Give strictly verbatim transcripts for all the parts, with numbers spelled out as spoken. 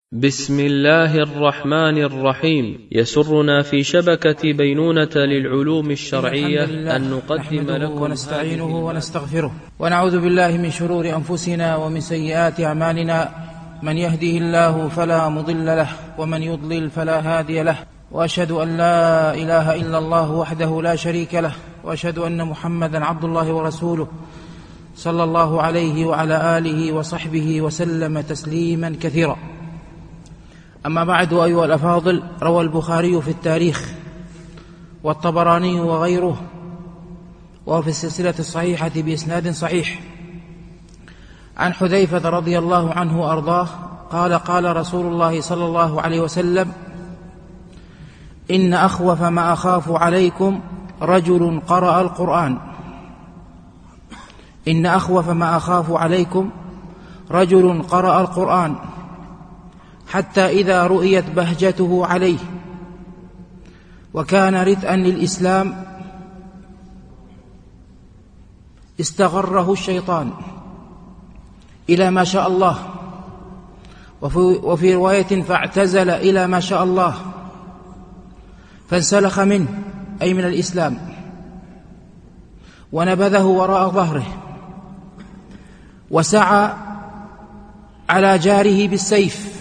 بسم الله الرحمن الرحيم. يسرنا في شبكة بينونة للعلوم الشرعية أن نقدم لكم ونستعينه ونستغفره ونعوذ بالله من شرور أنفسنا ومن سيئات أعمالنا، من يهده الله فلا مضل له ومن يضلل فلا هادي له، وأشهد أن لا إله إلا الله وحده لا شريك له، وأشهد أن محمدا عبد الله ورسوله صلى الله عليه وعلى آله وصحبه وسلم تسليما كثيرا. أما بعد، أيها الأفاضل، روى البخاري في التاريخ والطبراني وغيره وفي السلسلة الصحيحة بإسناد صحيح عن حذيفة رضي الله عنه وأرضاه قال: قال رسول الله صلى الله عليه وسلم: إن أخوف ما أخاف عليكم رجل قرأ القرآن إن أخوف ما أخاف عليكم رجل قرأ القرآن حتى إذا رؤيت بهجته عليه وكان ردءا للإسلام استغره الشيطان إلى ما شاء الله، وفي, وفي رواية فاعتزل إلى ما شاء الله، فانسلخ منه أي من الإسلام ونبذه وراء ظهره، وسعى على جاره بالسيف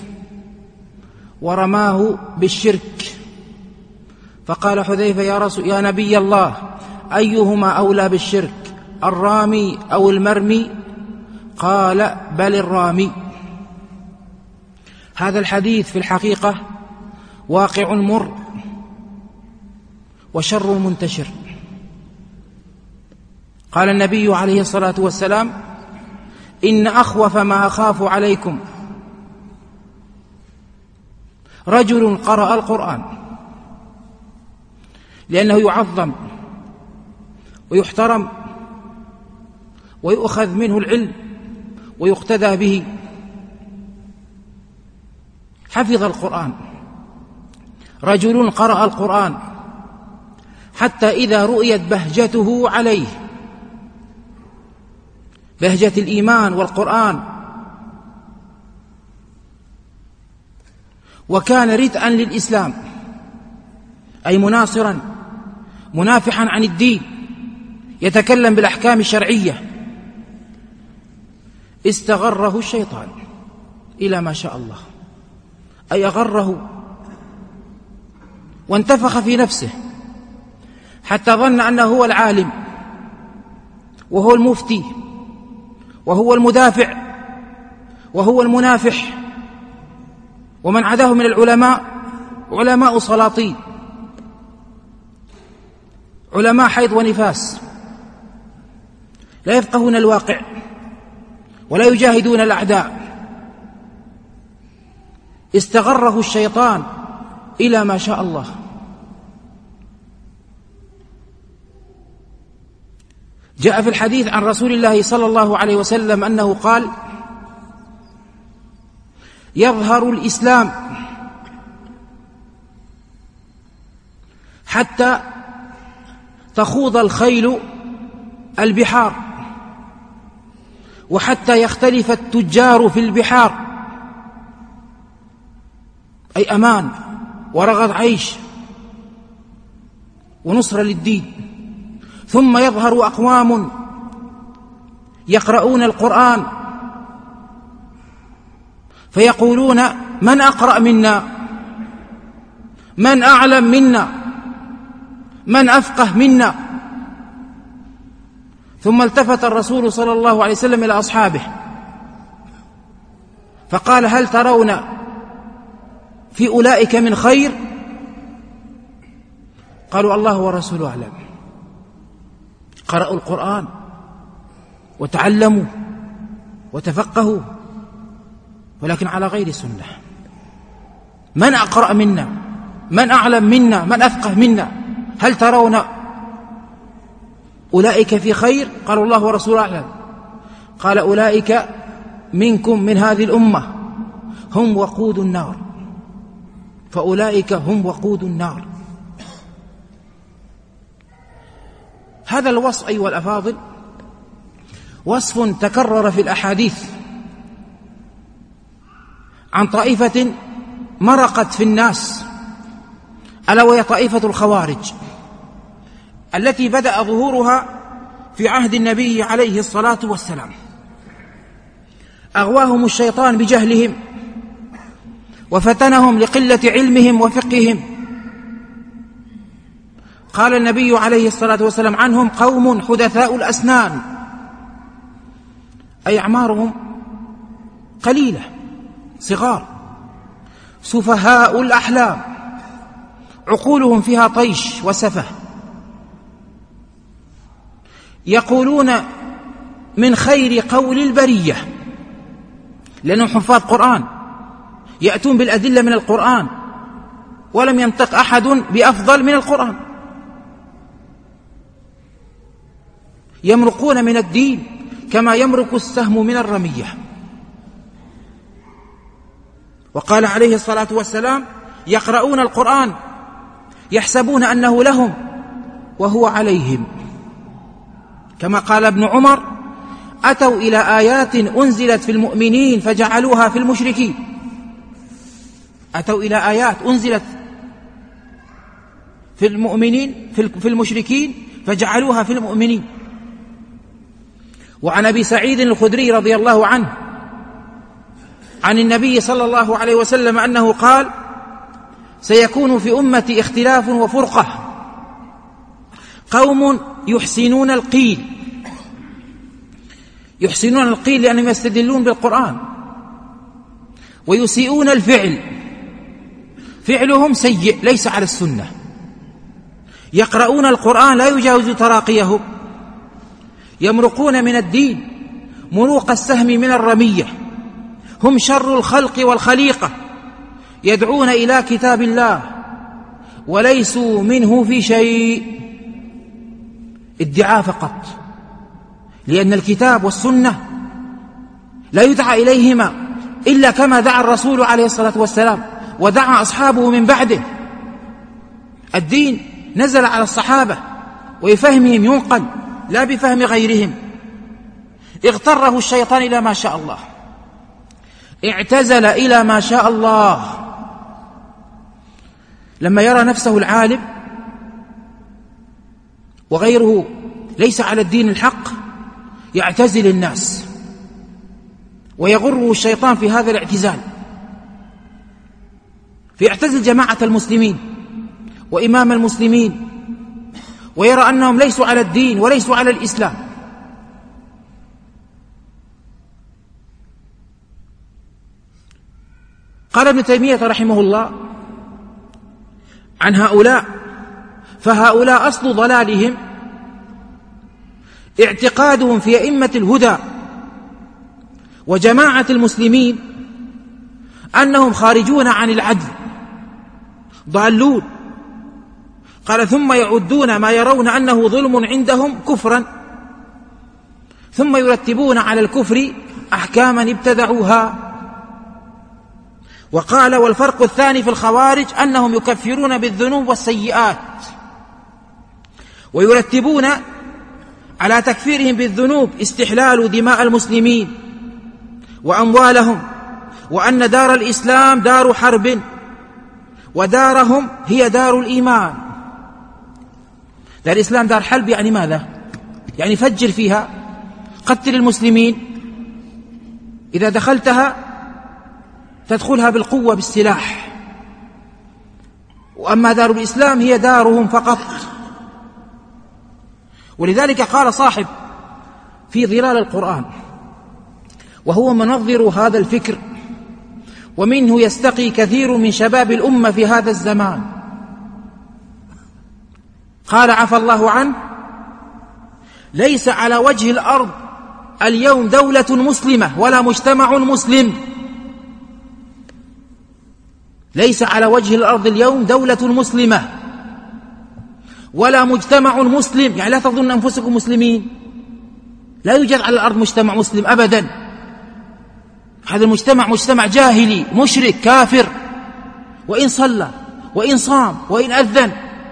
ورماه بالشرك. فقال حذيفة: يا رسول يا نبي الله، أيهما أولى بالشرك، الرامي أو المرمي؟ قال: بل الرامي. هذا الحديث في الحقيقة واقع مر وشر منتشر. قال النبي عليه الصلاة والسلام: إن أخوف ما أخاف عليكم رجل قرأ القرآن، لأنه يعظم ويحترم ويؤخذ منه العلم ويقتدى به. حفظ القرآن، رجل قرأ القرآن حتى إذا رؤيت بهجته عليه، بهجة الإيمان والقرآن، وكان ردءا للإسلام أي مناصرا منافحا عن الدين، يتكلم بالأحكام الشرعية، استغره الشيطان إلى ما شاء الله، أي أغره وانتفخ في نفسه حتى ظن أنه هو العالم وهو المفتي وهو المدافع وهو المنافح، ومن عداه من العلماء علماء سلاطين، علماء حيض ونفاس، لا يفقهون الواقع ولا يجاهدون الأعداء. استغره الشيطان إلى ما شاء الله. جاء في الحديث عن رسول الله صلى الله عليه وسلم أنه قال: يظهر الإسلام حتى تخوض الخيل البحار، وحتى يختلف التجار في البحار، أي أمان ورغد عيش ونصر للدين. ثم يظهر أقوام يقرؤون القرآن فيقولون: من أقرأ منا، من أعلم منا، من أفقه منا. ثم التفت الرسول صلى الله عليه وسلم إلى أصحابه فقال: هل ترون في أولئك من خير؟ قالوا: الله ورسوله أعلم. قرأوا القرآن وتعلموا وتفقهوا، ولكن على غير سنة. من أقرأ منا، من أعلم منا، من أفقه منا، هل ترون أولئك في خير؟ قالوا: الله ورسوله أعلم. قال: أولئك منكم من هذه الأمة هم وقود النار، فأولئك هم وقود النار. هذا الوصف أيها الأفاضل وصف تكرر في الأحاديث عن طائفة مرقت في الناس، ألا وهي طائفة الخوارج التي بدأ ظهورها في عهد النبي عليه الصلاة والسلام. أغواهم الشيطان بجهلهم وفتنهم لقلة علمهم وفقههم. قال النبي عليه الصلاة والسلام عنهم: قوم حدثاء الأسنان، أي أعمارهم قليلة، صغار، سفهاء الأحلام، عقولهم فيها طيش وسفه، يقولون من خير قول البرية، لأنهم حفاظ قرآن، يأتون بالأدلة من القرآن، ولم ينطق أحد بأفضل من القرآن. يمرقون من الدين كما يمرق السهم من الرمية. وقال عليه الصلاة والسلام: يقرؤون القرآن يحسبون أنه لهم وهو عليهم، كما قال ابن عمر: أتوا إلى آيات أنزلت في المؤمنين فجعلوها في المشركين. أتوا إلى آيات أنزلت في المؤمنين في المشركين فجعلوها في المؤمنين. وعن أبي سعيد الخدري رضي الله عنه عن النبي صلى الله عليه وسلم أنه قال: سيكون في أمتي اختلاف وفرقة، قوم يحسنون القيل، يحسنون القيل لأنهم يستدلون بالقرآن، ويسيئون الفعل، فعلهم سيء ليس على السنة، يقرؤون القرآن لا يجاوز تراقيهم، يمرقون من الدين مروق السهم من الرمية، هم شر الخلق والخليقة، يدعون إلى كتاب الله وليسوا منه في شيء. ادعاء فقط، لأن الكتاب والسنة لا يدعى إليهما إلا كما دعا الرسول عليه الصلاة والسلام ودعا أصحابه من بعده. الدين نزل على الصحابة وبفهمهم ينقل لا بفهم غيرهم. اغتره الشيطان إلى ما شاء الله، اعتزل إلى ما شاء الله. لما يرى نفسه العالم وغيره ليس على الدين الحق يعتزل الناس، ويغره الشيطان في هذا الاعتزال، فيعتزل جماعة المسلمين وإمام المسلمين، ويرى أنهم ليسوا على الدين وليسوا على الإسلام. قال ابن تيمية رحمه الله عن هؤلاء: فهؤلاء أصل ضلالهم اعتقادهم في أئمة الهدى وجماعة المسلمين أنهم خارجون عن العدل ضالون. قال: ثم يعدون ما يرون أنه ظلم عندهم كفرا، ثم يرتبون على الكفر أحكاما ابتدعوها. وقال: والفرق الثاني في الخوارج أنهم يكفرون بالذنوب والسيئات، ويرتبون على تكفيرهم بالذنوب استحلال دماء المسلمين وأموالهم، وأن دار الإسلام دار حرب ودارهم هي دار الإيمان. دار الإسلام دار حرب يعني ماذا؟ يعني فجر فيها، قتل المسلمين، إذا دخلتها تدخلها بالقوة بالسلاح. وأما دار الإسلام هي دارهم فقط. ولذلك قال صاحب في ظلال القرآن، وهو منظر هذا الفكر، ومنه يستقي كثير من شباب الأمة في هذا الزمان، قال عفى الله عنه: ليس على وجه الأرض اليوم دولة مسلمة ولا مجتمع مسلم. ليس على وجه الأرض اليوم دولة مسلمة ولا مجتمع مسلم، يعني لا تظن أنفسكم مسلمين، لا يوجد على الأرض مجتمع مسلم أبدا. هذا المجتمع مجتمع جاهلي مشرك كافر، وإن صلى وإن صام وإن أذن،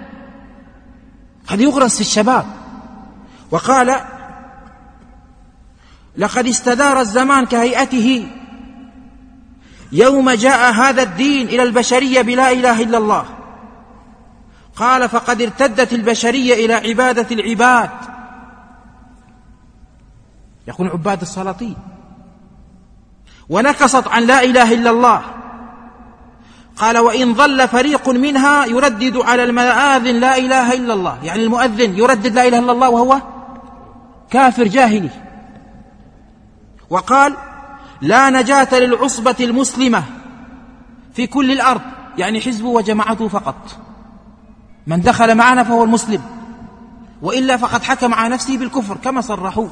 هذا يغرس في الشباب. وقال: لقد استدار الزمان كهيئته يوم جاء هذا الدين إلى البشرية بلا إله إلا الله، قال فقد ارتدت البشرية إلى عبادة العباد، يكون عباد السلاطين، ونكصت عن لا إله إلا الله. قال وإن ظل فريق منها يردد على المآذن لا إله إلا الله، يعني المؤذن يردد لا إله إلا الله وهو كافر جاهلي. وقال لا نجاة للعصبة المسلمة في كل الأرض، يعني حزبه وجماعته فقط، من دخل معنا فهو المسلم، وإلا فقد حكم على نفسه بالكفر كما صرحوا.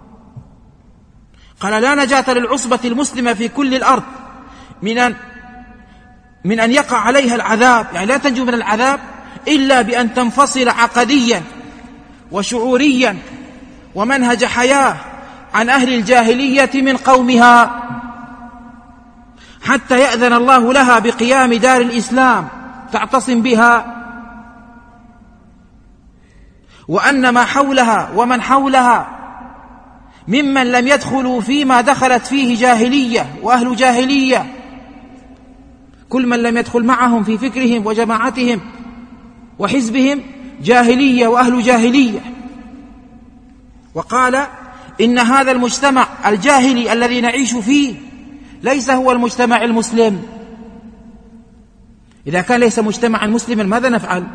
قال لا نجاة للعصبة المسلمة في كل الأرض من أن, من أن يقع عليها العذاب، يعني لا تنجو من العذاب إلا بأن تنفصل عقديا وشعوريا ومنهج حياة عن أهل الجاهلية من قومها، حتى يأذن الله لها بقيام دار الإسلام تعتصم بها، وأن ما حولها ومن حولها ممن لم يدخلوا فيما دخلت فيه جاهلية وأهل جاهلية، كل من لم يدخل معهم في فكرهم وجماعتهم وحزبهم جاهلية وأهل جاهلية. وقال إن هذا المجتمع الجاهلي الذي نعيش فيه ليس هو المجتمع المسلم. إذا كان ليس مجتمعا مسلما ماذا نفعل؟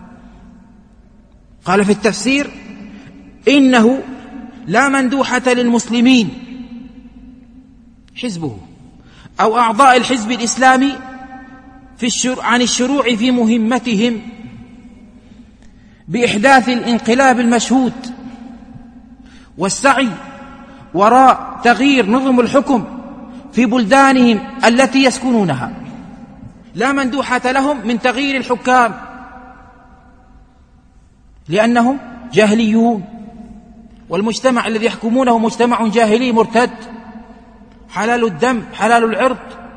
قال في التفسير إنه لا مندوحة للمسلمين حزبه أو أعضاء الحزب الإسلامي في الشروع عن الشروع في مهمتهم بإحداث الانقلاب المشهود والسعي وراء تغيير نظم الحكم في بلدانهم التي يسكنونها. لا مندوحة لهم من تغيير الحكام لأنهم جاهليون، والمجتمع الذي يحكمونه مجتمع جاهلي مرتد حلال الدم حلال العرض،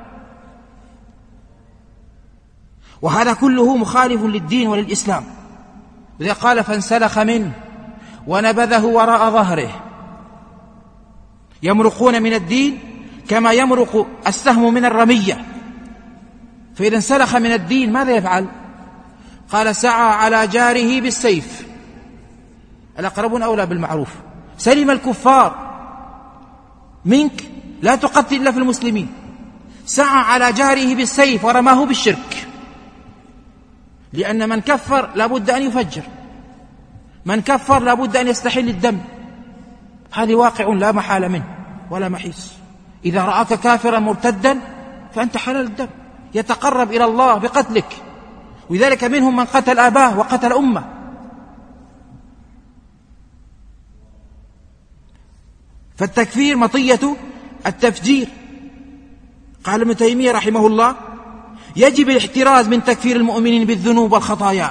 وهذا كله مخالف للدين وللإسلام. إذا قال فانسلخ منه ونبذه وراء ظهره، يمرقون من الدين كما يمرق السهم من الرمية، فإذا انسلخ من الدين ماذا يفعل؟ قال سعى على جاره بالسيف، الأقربون أولى بالمعروف، سلم الكفار منك لا تقتل إلا في المسلمين، سعى على جاره بالسيف ورماه بالشرك، لأن من كفر لابد أن يفجر، من كفر لابد أن يستحل الدم، هذا واقع لا محال منه ولا محيص. إذا رأك كافرا مرتدا فأنت حلال الدم، يتقرب إلى الله بقتلك، ولذلك منهم من قتل آباه وقتل أمه. فالتكفير مطية التفجير. قال ابن تيمية رحمه الله يجب الاحتراز من تكفير المؤمنين بالذنوب والخطايا،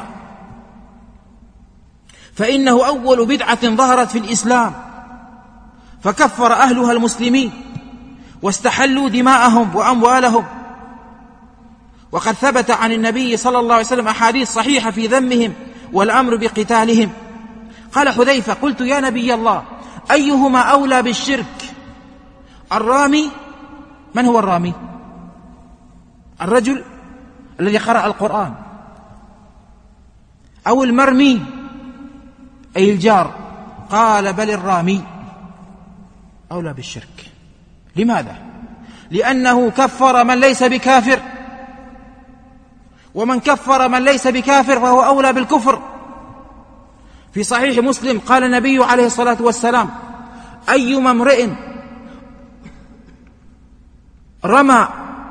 فإنه أول بدعة ظهرت في الإسلام فكفر أهلها المسلمين واستحلوا دماءهم وأموالهم، وقد ثبت عن النبي صلى الله عليه وسلم أحاديث صحيحة في ذمهم والأمر بقتالهم. قال حذيفة قلت يا نبي الله أيهما أولى بالشرك؟ الرامي، من هو الرامي؟ الرجل الذي قرأ القرآن، أو المرمي أي الجار؟ قال بل الرامي أولى بالشرك. لماذا؟ لأنه كفر من ليس بكافر، ومن كفر من ليس بكافر فهو أولى بالكفر. في صحيح مسلم قال النبي عليه الصلاة والسلام أيما امرئ رمى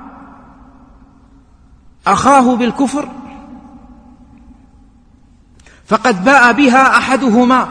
أخاه بالكفر فقد باء بها أحدهما،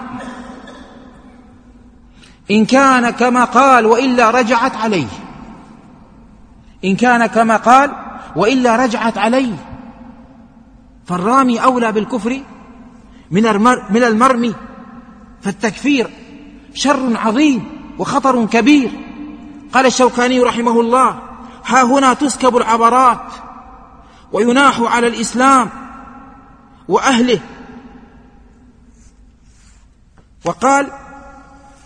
إن كان كما قال وإلا رجعت عليه، إن كان كما قال وإلا رجعت عليه. فالرامي أولى بالكفر من المرمي. فالتكفير شر عظيم وخطر كبير. قال الشوكاني رحمه الله ها هنا تسكب العبرات ويناح على الإسلام وأهله. وقال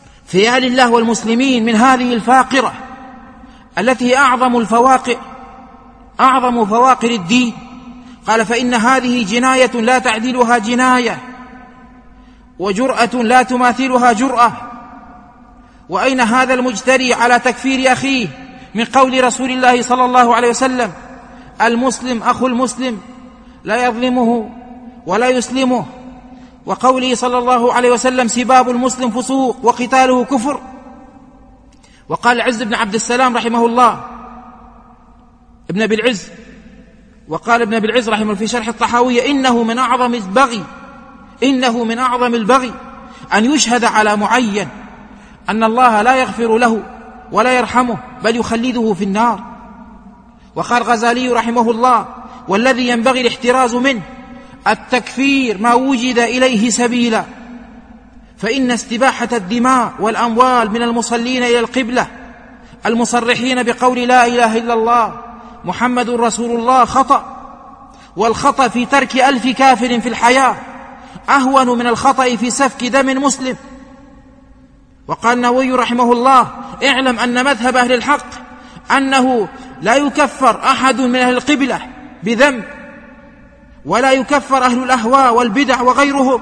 فيا لله والمسلمين من هذه الفاقرة التي هي أعظم الفواقع أعظم فواقر الدين؟ قال: فإن هذه جناية لا تعدلها جناية، وجرأة لا تماثلها جرأة. وأين هذا المجتري على تكفير أخيه من قول رسول الله صلى الله عليه وسلم: المسلم أخو المسلم لا يظلمه ولا يسلمه، وقوله صلى الله عليه وسلم: سباب المسلم فسوق وقتاله كفر. وقال العز بن عبد السلام رحمه الله ابن أبي العز، وقال ابن أبي العز رحمه الله في شرح الطحاوية: إنه من أعظم البغي إنه من أعظم البغي أن يشهد على معين أن الله لا يغفر له ولا يرحمه بل يخلده في النار. وقال الغزالي رحمه الله: والذي ينبغي الاحتراز منه التكفير ما وجد إليه سبيلا، فإن استباحة الدماء والأموال من المصلين إلى القبلة المصرحين بقول لا إله إلا الله محمد رسول الله خطأ، والخطأ في ترك ألف كافر في الحياة أهون من الخطأ في سفك دم مسلم. وقال النووي رحمه الله: اعلم أن مذهب أهل الحق أنه لا يكفر أحد من أهل القبلة بذنب، ولا يكفر أهل الأهواء والبدع وغيرهم.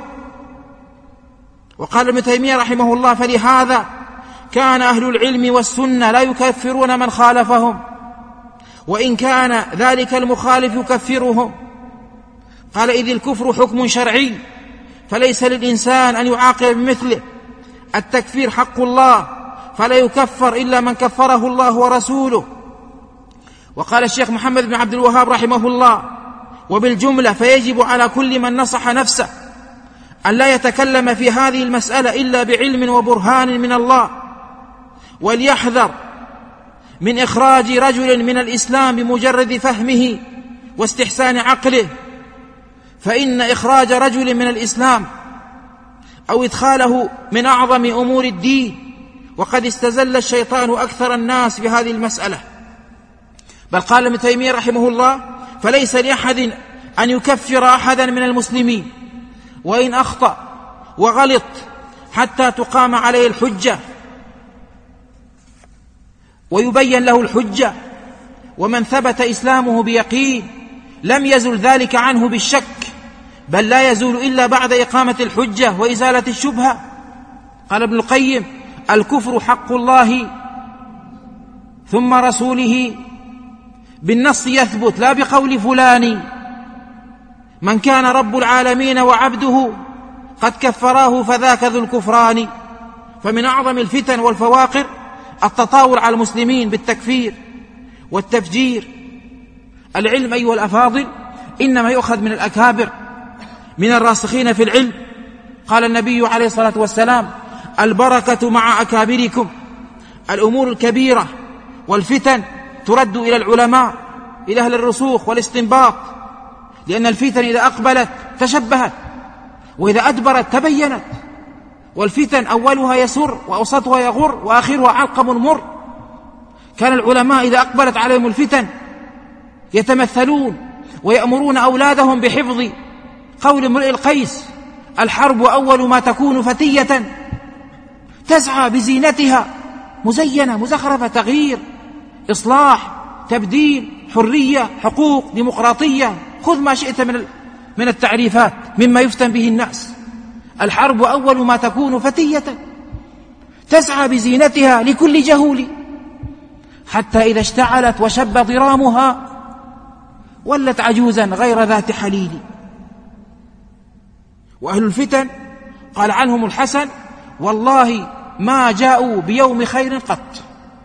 وقال ابن تيمية رحمه الله: فلهذا كان أهل العلم والسنة لا يكفرون من خالفهم، وإن كان ذلك المخالف يكفرهم. قال: إذ الكفر حكم شرعي فليس للإنسان أن يعاقب بمثله. التكفير حق الله فلا يكفر إلا من كفره الله ورسوله. وقال الشيخ محمد بن عبد الوهاب رحمه الله: وبالجملة فيجب على كل من نصح نفسه أن لا يتكلم في هذه المسألة إلا بعلم وبرهان من الله، وليحذر من إخراج رجل من الإسلام بمجرد فهمه واستحسان عقله، فإن إخراج رجل من الإسلام أو إدخاله من أعظم أمور الدين، وقد استزل الشيطان أكثر الناس بهذه المسألة. بل قال ابن تيمية رحمه الله: فليس لأحد أن يكفر أحدا من المسلمين وإن أخطأ وغلط حتى تقام عليه الحجة ويبين له الحجة. ومن ثبت إسلامه بيقين لم يزل ذلك عنه بالشك، بل لا يزول إلا بعد إقامة الحجة وإزالة الشبهة. قال ابن القيم: الكفر حق الله ثم رسوله بالنص يثبت لا بقول فلان، من كان رب العالمين وعبده قد كفراه فذاك ذو الكفران. فمن أعظم الفتن والفواقر التطاول على المسلمين بالتكفير والتفجير. العلم أيها الأفاضل إنما يؤخذ من الأكابر من الراسخين في العلم. قال النبي عليه الصلاة والسلام: البركة مع أكابركم. الأمور الكبيرة والفتن ترد إلى العلماء، إلى أهل الرسوخ والاستنباط، لأن الفتن إذا أقبلت تشبهت، وإذا أدبرت تبينت. والفتن أولها يسر وأوسطها يغر وآخرها علقم مر. كان العلماء إذا أقبلت عليهم الفتن يتمثلون ويأمرون أولادهم بحفظ قول امرئ القيس: الحرب أول ما تكون فتية تسعى بزينتها مزينة مزخرفة، تغيير، إصلاح، تبديل، حرية، حقوق، ديمقراطية، خذ ما شئت من من التعريفات مما يفتن به الناس. الحرب أول ما تكون فتية تسعى بزينتها لكل جهول، حتى إذا اشتعلت وشب ضرامها ولت عجوزا غير ذات حليل. وأهل الفتن قال عنهم الحسن: والله ما جاءوا بيوم خير قط.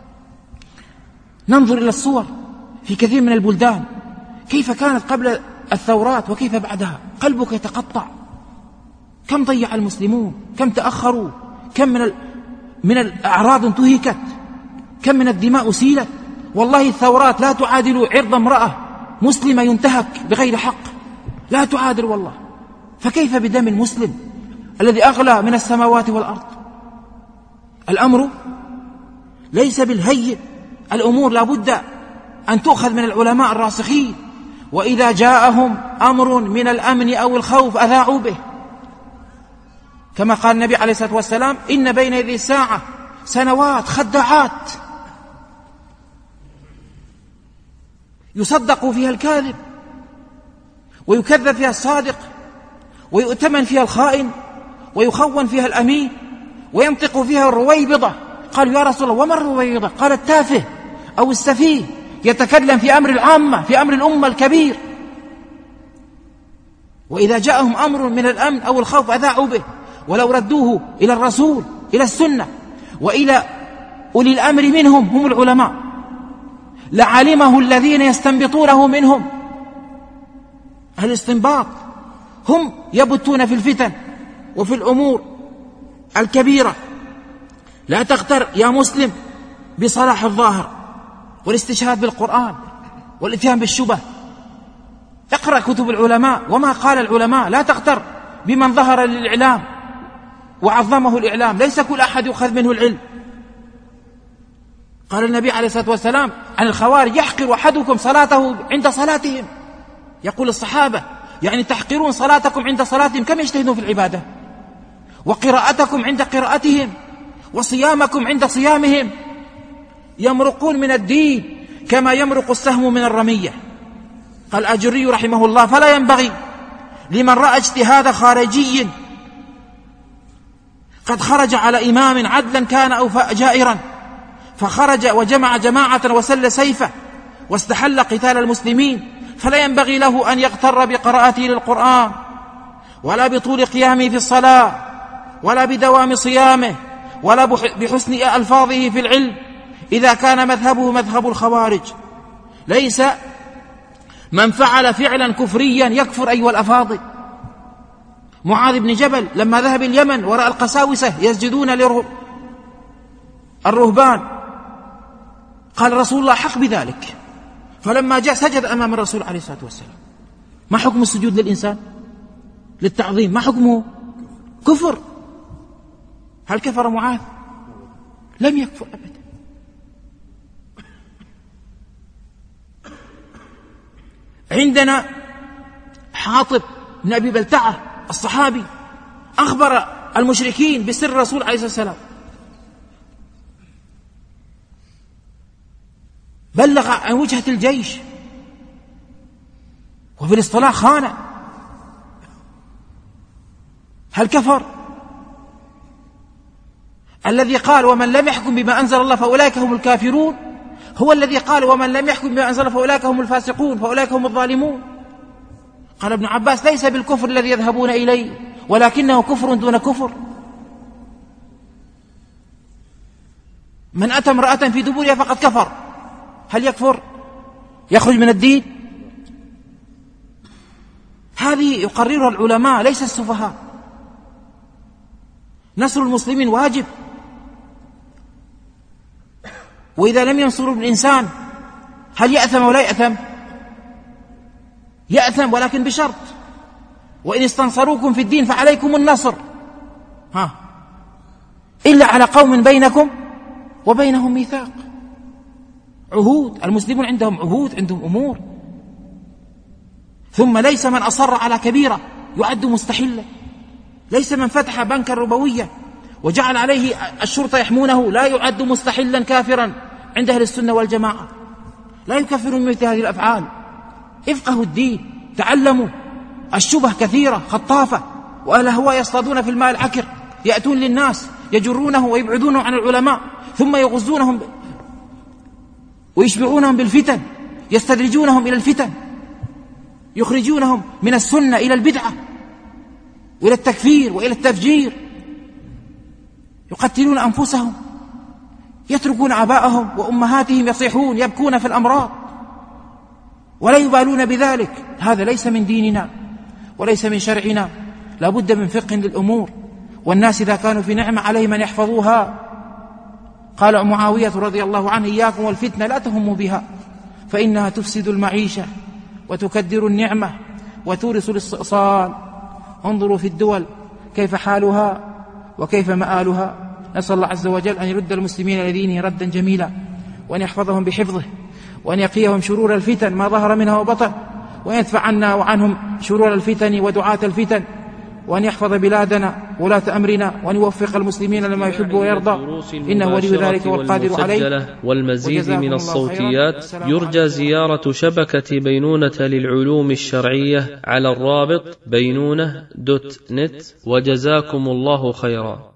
ننظر إلى الصور في كثير من البلدان كيف كانت قبل الثورات وكيف بعدها، قلبك يتقطع. كم ضيع المسلمون، كم تأخروا، كم من من الأعراض انتهكت، كم من الدماء سيلت. والله الثورات لا تعادل عرض امرأة مسلمة ينتهك بغير حق، لا تعادل والله. فكيف بدم المسلم الذي أغلى من السماوات والأرض؟ الأمر ليس بالهين، الأمور لا بد أن تؤخذ من العلماء الراسخين. وإذا جاءهم أمر من الأمن أو الخوف أذاعوا به، كما قال النبي عليه الصلاة والسلام: إن بين يدي الساعة سنوات خداعات يصدق فيها الكاذب ويكذب فيها الصادق ويؤتمن فيها الخائن ويخون فيها الأمين وينطق فيها الرويبضة. قالوا يا رسول الله وما الرويبضة؟ قال التافه أو السفيه يتكلم في أمر العامة، في أمر الأمة الكبير، وإذا جاءهم أمر من الأمن أو الخوف أذاعوا به، ولو ردوه إلى الرسول إلى السنة وإلى أولي الأمر منهم هم العلماء لعلمه الذين يستنبطونه منهم. أهل الاستنباط هم يبتون في الفتن وفي الأمور الكبيرة. لا تغتر يا مسلم بصلاح الظاهر والاستشهاد بالقرآن والاتيان بالشبه. اقرأ كتب العلماء وما قال العلماء. لا تغتر بمن ظهر للإعلام وعظمه الإعلام، ليس كل أحد يؤخذ منه العلم. قال النبي عليه الصلاة والسلام عن الخوارج يحقر أحدكم صلاته عند صلاتهم. يقول الصحابة يعني تحقرون صلاتكم عند صلاتهم، كم يجتهدون في العبادة، وقراءتكم عند قراءتهم، وصيامكم عند صيامهم. يمرقون من الدين كما يمرق السهم من الرمية. قال الأجري رحمه الله فلا ينبغي لمن رأى اجتهاد خارجي قد خرج على إمام عدلا كان أو جائرا فخرج وجمع جماعة وسل سيفه واستحل قتال المسلمين، فلا ينبغي له أن يغتر بقراءته للقرآن ولا بطول قيامه في الصلاة ولا بدوام صيامه ولا بحسن ألفاظه في العلم إذا كان مذهبه مذهب الخوارج. ليس من فعل فعلا كفريا يكفر أيها الأفاضل. معاذ بن جبل لما ذهب اليمن ورأى القساوسة يسجدون للرهبان قال رسول الله حق بذلك، فلما جاء سجد أمام الرسول عليه الصلاة والسلام. ما حكم السجود للإنسان للتعظيم؟ ما حكمه؟ كفر. هل كفر معاذ؟ لم يكفر أبدا. عندنا حاطب بن أبي بلتعة الصحابي أخبر المشركين بسر الرسول عليه الصلاة والسلام، بلغ عن وجهة الجيش وفي الاصطلاح خان. هل كفر؟ الذي قال ومن لم يحكم بما أنزل الله فأولئك هم الكافرون هو الذي قال ومن لم يحكم بما أنزل الله فأولئك هم الفاسقون فأولئك هم الظالمون. قال ابن عباس ليس بالكفر الذي يذهبون إليه ولكنه كفر دون كفر. من أتى امرأة في دبورها فقد كفر. هل يكفر؟ يخرج من الدين؟ هذه يقررها العلماء ليس السفهاء. نصر المسلمين واجب، وإذا لم ينصروا الإنسان هل يأثم ولا يأثم؟ يأثم ولكن بشرط وإن استنصروكم في الدين فعليكم النصر ها إلا على قوم بينكم وبينهم ميثاق، عهود. المسلمون عندهم عهود، عندهم أمور. ثم ليس من أصر على كبيرة يعد مستحلا، ليس من فتح بنكا ربوية وجعل عليه الشرطة يحمونه لا يعد مستحلا كافرا عند أهل السنة والجماعة. لا يكفرون من مثل هذه الأفعال. افقهوا الدين، تعلموا. الشبه كثيرة خطافة، وأهل الهوى يصطادون في الماء العكر، يأتون للناس يجرونه ويبعدونه عن العلماء ثم يغزونهم ويشبعونهم بالفتن، يستدرجونهم إلى الفتن، يخرجونهم من السنة إلى البدعة وإلى التكفير وإلى التفجير. يقتلون أنفسهم، يتركون آباءهم وأمهاتهم يصيحون يبكون في الأمراض ولا يبالون بذلك. هذا ليس من ديننا وليس من شرعنا. لا بد من فقه للأمور، والناس إذا كانوا في نعمة عليهم أن يحفظوها. قال معاوية رضي الله عنه إياكم والفتنة لا تهموا بها فإنها تفسد المعيشة وتكدر النعمة وتورث الاستئصال. انظروا في الدول كيف حالها وكيف مآلها. نسأل الله عز وجل أن يرد المسلمين إلى دينه ردا جميلا، وأن يحفظهم بحفظه، وأن يقيهم شرور الفتن ما ظهر منها وبطن، وأن يدفع عنا وعنهم شرور الفتن ودعاة الفتن. وأن يحفظ بلادنا ولاة أمرنا، وأن يوفق المسلمين لما يحب ويرضى، إنه ولي ذلك والقادر عليه. والمزيد من الصوتيات يرجى زيارة شبكة بينونة للعلوم الشرعية على الرابط بينونة دوت نت. وجزاكم الله خيرا.